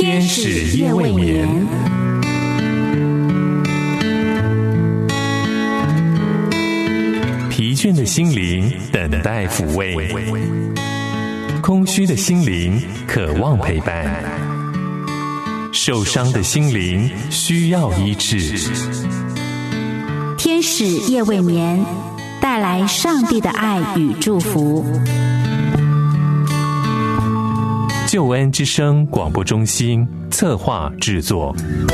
天使夜未眠。疲倦的心灵等待抚慰，空虚的心灵渴望陪伴，受伤的心灵需要医治。 天使夜未眠，带来上帝的爱与祝福。 救恩之声广播中心策划制作。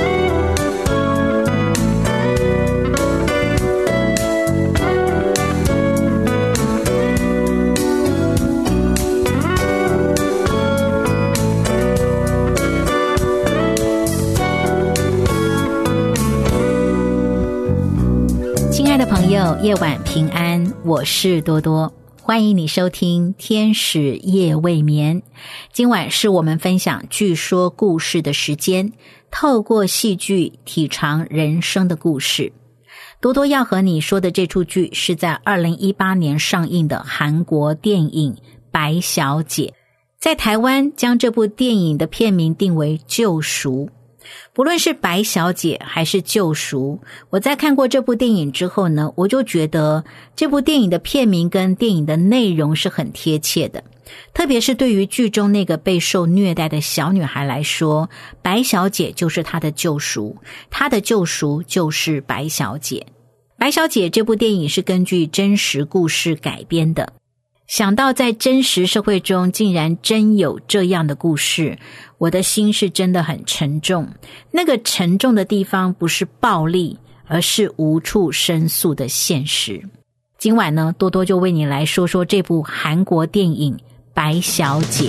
亲爱的朋友，夜晚平安，我是多多。欢迎你收听天使夜未眠。今晚是我们分享剧说故事的时间，透过戏剧体尝人生的故事。多多要和你说的这出剧是在2018年上映的韩国电影《白小姐》。在台湾将这部电影的片名定为救赎。不论是白小姐还是救赎，我在看过这部电影之后呢，我就觉得这部电影的片名跟电影的内容是很贴切的。特别是对于剧中那个备受虐待的小女孩来说，白小姐就是她的救赎，她的救赎就是白小姐。白小姐这部电影是根据真实故事改编的。想到在真实社会中竟然真有这样的故事，我的心是真的很沉重。那个沉重的地方不是暴力，而是无处申诉的现实。今晚呢，多多就为你来说说这部韩国电影《白小姐》。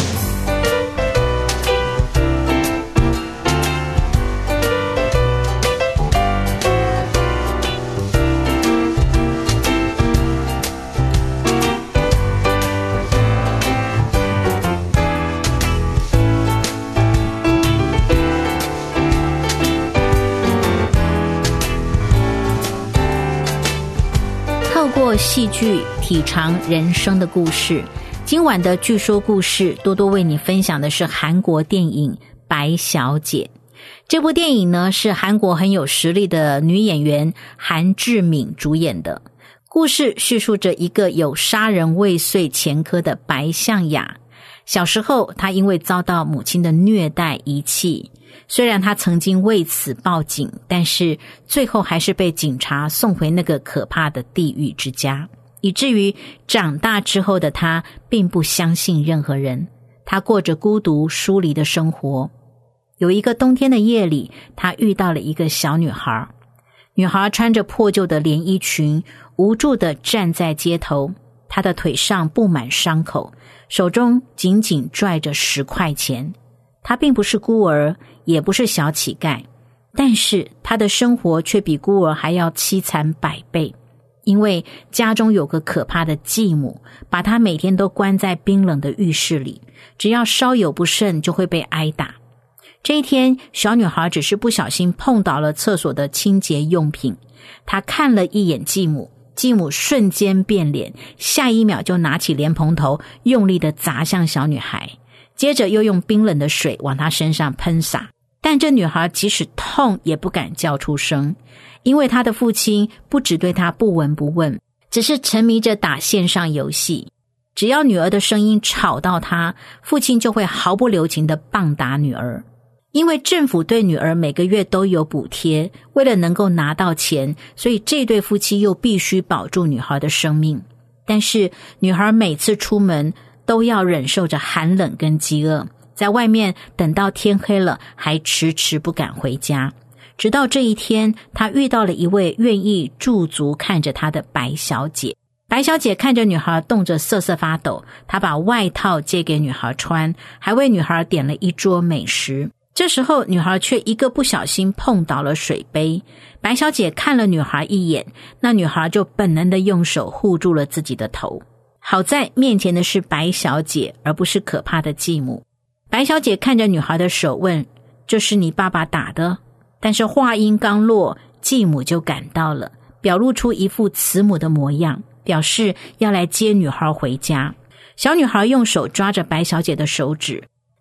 戏剧体尝人生的故事。今晚的剧说故事，多多为你分享的是韩国电影《白小姐》。这部电影呢，是韩国很有实力的女演员韩志敏主演的。故事叙述着一个有杀人未遂前科的白相雅。小时候，她因为遭到母亲的虐待遗弃，虽然她曾经为此报警，但是最后还是被警察送回那个可怕的地狱之家，以至于长大之后的她并不相信任何人，她过着孤独疏离的生活。有一个冬天的夜里，她遇到了一个小女孩，女孩穿着破旧的连衣裙，无助地站在街头，她的腿上布满伤口，手中紧紧拽着10块钱。她并不是孤儿，也不是小乞丐，但是她的生活却比孤儿还要凄惨100倍，因为家中有个可怕的继母，把她每天都关在冰冷的浴室里，只要稍有不慎就会被挨打。这一天，小女孩只是不小心碰倒了厕所的清洁用品，她看了一眼继母，继母瞬间变脸，下一秒就拿起莲蓬头用力地砸向小女孩，接着又用冰冷的水往她身上喷洒。但这女孩即使痛也不敢叫出声，因为她的父亲不只对她不闻不问，只是沉迷着打线上游戏。只要女儿的声音吵到他，父亲就会毫不留情地棒打女儿。因为政府对女儿每个月都有补贴，为了能够拿到钱，所以这对夫妻又必须保住女孩的生命。但是女孩每次出门都要忍受着寒冷跟饥饿，在外面等到天黑了还迟迟不敢回家。直到这一天，她遇到了一位愿意驻足看着她的白小姐。白小姐看着女孩冻着瑟瑟发抖，她把外套借给女孩穿，还为女孩点了一桌美食。这时候女孩却一个不小心碰倒了水杯，白小姐看了女孩一眼，那女孩就本能的用手护住了自己的头。好在面前的是白小姐，而不是可怕的继母。白小姐看着女孩的手问，这是你爸爸打的？但是话音刚落，继母就赶到了，表露出一副慈母的模样，表示要来接女孩回家。小女孩用手抓着白小姐的手指，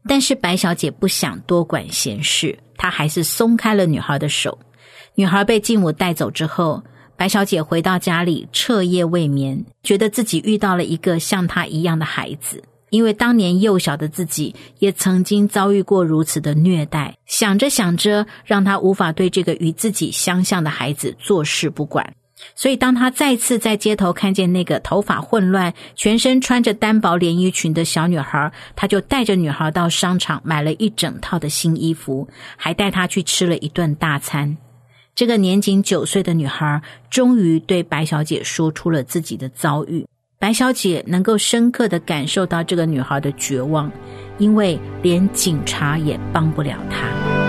但是白小姐不想多管闲事，她还是松开了女孩的手。女孩被继母带走之后，白小姐回到家里彻夜未眠，觉得自己遇到了一个像她一样的孩子，因为当年幼小的自己也曾经遭遇过如此的虐待，想着想着，让她无法对这个与自己相像的孩子坐视不管。所以当她再次在街头看见那个头发混乱、全身穿着单薄连衣裙的小女孩，她就带着女孩到商场买了一整套的新衣服，还带她去吃了一顿大餐。这个年仅9岁的女孩终于对白小姐说出了自己的遭遇。白小姐能够深刻地感受到这个女孩的绝望，因为连警察也帮不了她。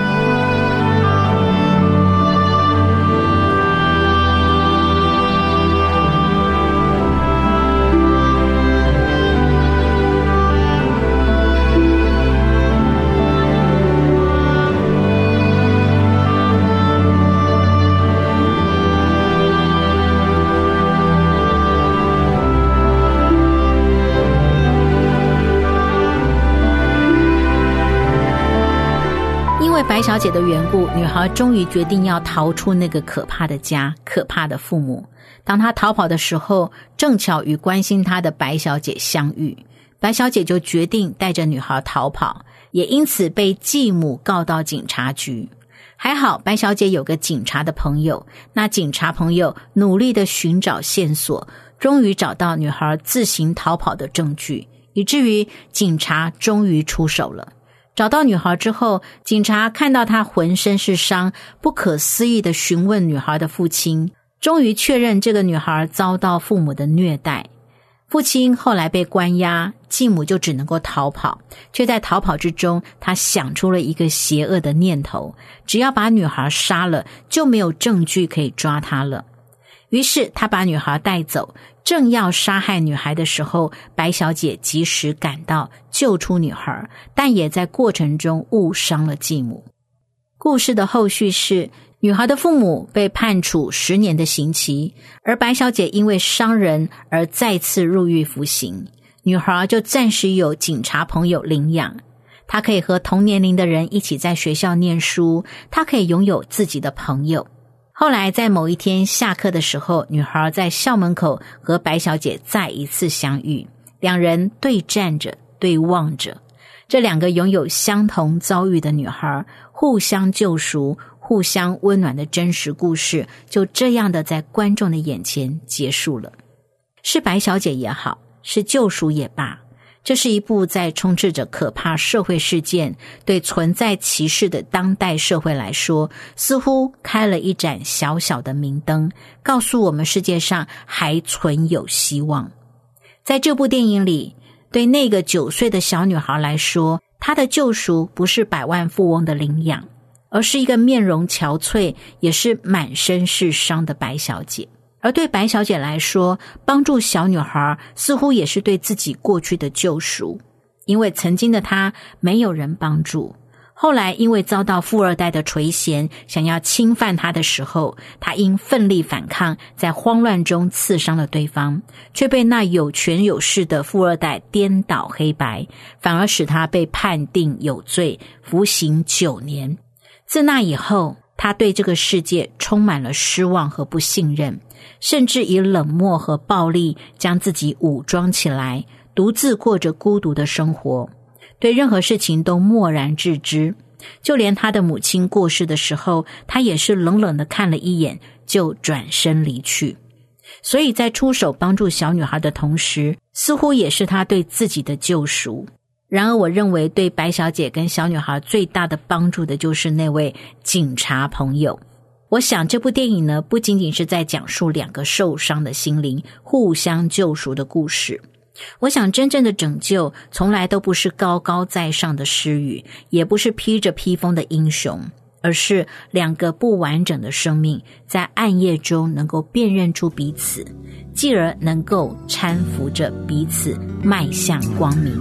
白小姐的缘故，女孩终于决定要逃出那个可怕的家，可怕的父母。当她逃跑的时候，正巧与关心她的白小姐相遇，白小姐就决定带着女孩逃跑，也因此被继母告到警察局。还好白小姐有个警察的朋友，那警察朋友努力地寻找线索，终于找到女孩自行逃跑的证据，以至于警察终于出手了。找到女孩之后，警察看到她浑身是伤，不可思议地询问女孩的父亲，终于确认这个女孩遭到父母的虐待。父亲后来被关押，继母就只能够逃跑，却在逃跑之中，她想出了一个邪恶的念头，只要把女孩杀了，就没有证据可以抓她了。于是他把女孩带走，正要杀害女孩的时候，白小姐及时赶到，救出女孩，但也在过程中误伤了继母。故事的后续是，女孩的父母被判处10年的刑期，而白小姐因为伤人而再次入狱服刑，女孩就暂时有警察朋友领养。她可以和同年龄的人一起在学校念书，她可以拥有自己的朋友。后来在某一天下课的时候，女孩在校门口和白小姐再一次相遇，两人对站着，对望着。这两个拥有相同遭遇的女孩互相救赎，互相温暖的真实故事，就这样的在观众的眼前结束了。是白小姐也好，是救赎也罢，这是一部在充斥着可怕社会事件，对存在歧视的当代社会来说，似乎开了一盏小小的明灯，告诉我们世界上还存有希望。在这部电影里，对那个9岁的小女孩来说，她的救赎不是百万富翁的领养，而是一个面容憔悴，也是满身是伤的白小姐。而对白小姐来说，帮助小女孩似乎也是对自己过去的救赎，因为曾经的她没有人帮助，后来因为遭到富二代的垂涎，想要侵犯她的时候，她因奋力反抗，在慌乱中刺伤了对方，却被那有权有势的富二代颠倒黑白，反而使她被判定有罪，服刑9年。自那以后，她对这个世界充满了失望和不信任，甚至以冷漠和暴力将自己武装起来，独自过着孤独的生活，对任何事情都漠然置之。就连他的母亲过世的时候，他也是冷冷地看了一眼，就转身离去。所以在出手帮助小女孩的同时，似乎也是他对自己的救赎。然而我认为对白小姐跟小女孩最大的帮助的就是那位警察朋友。我想这部电影呢，不仅仅是在讲述2个受伤的心灵互相救赎的故事。我想真正的拯救从来都不是高高在上的施予，也不是披着披风的英雄，而是2个不完整的生命在暗夜中能够辨认出彼此，继而能够搀扶着彼此迈向光明。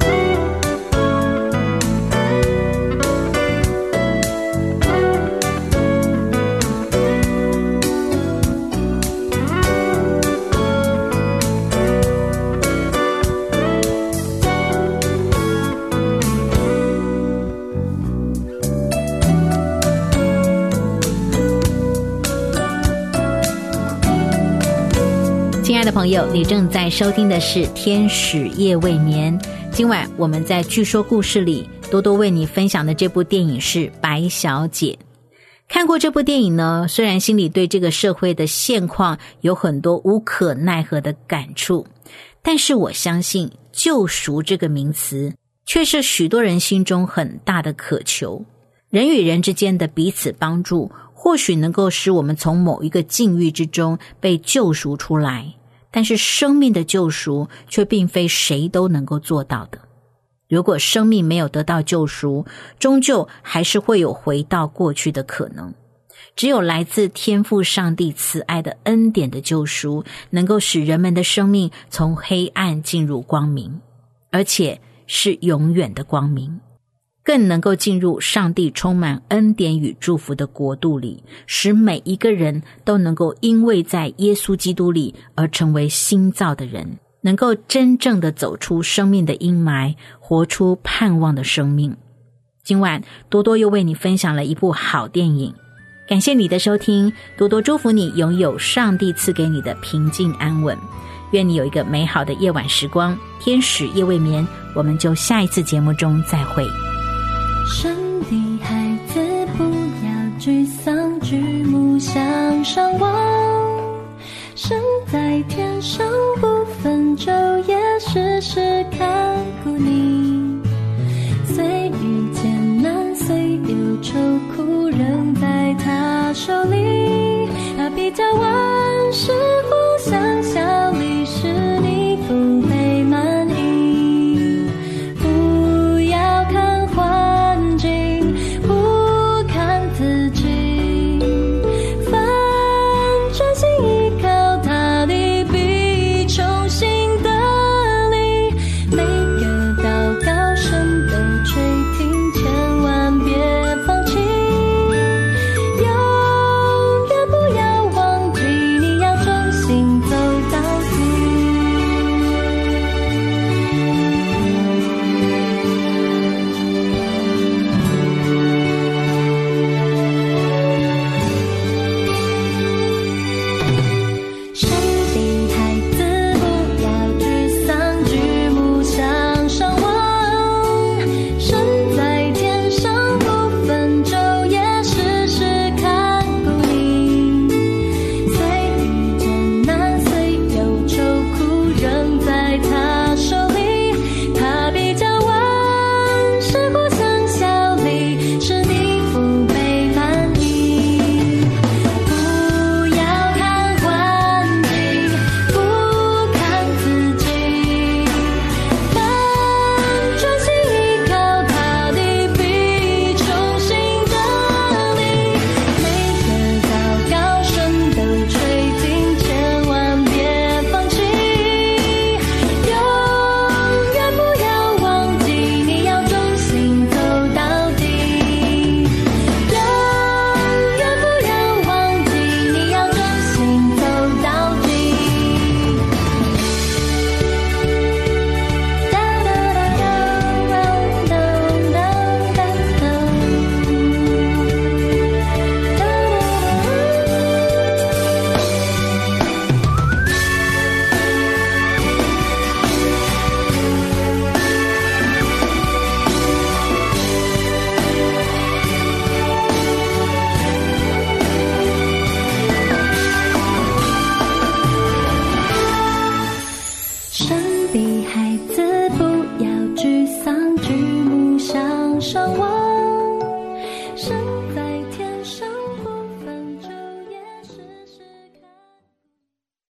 爱的朋友，你正在收听的是天使夜未眠。今晚我们在据说故事里，多多为你分享的这部电影是白小姐。看过这部电影呢，虽然心里对这个社会的现况有很多无可奈何的感触，但是我相信救赎这个名词却是许多人心中很大的渴求。人与人之间的彼此帮助，或许能够使我们从某一个境遇之中被救赎出来，但是生命的救赎却并非谁都能够做到的。如果生命没有得到救赎，终究还是会有回到过去的可能。只有来自天父上帝慈爱的恩典的救赎，能够使人们的生命从黑暗进入光明，而且是永远的光明，更能够进入上帝充满恩典与祝福的国度里，使每一个人都能够因为在耶稣基督里而成为新造的人，能够真正的走出生命的阴霾，活出盼望的生命。今晚多多又为你分享了一部好电影，感谢你的收听，多多祝福你拥有上帝赐给你的平静安稳，愿你有一个美好的夜晚时光。天使夜未眠，我们就下一次节目中再会。 神的孩子不要沮丧，举目向上望，神在天上不分昼夜，时时看顾你。虽遇艰难，虽有愁苦，仍在他手里，他比较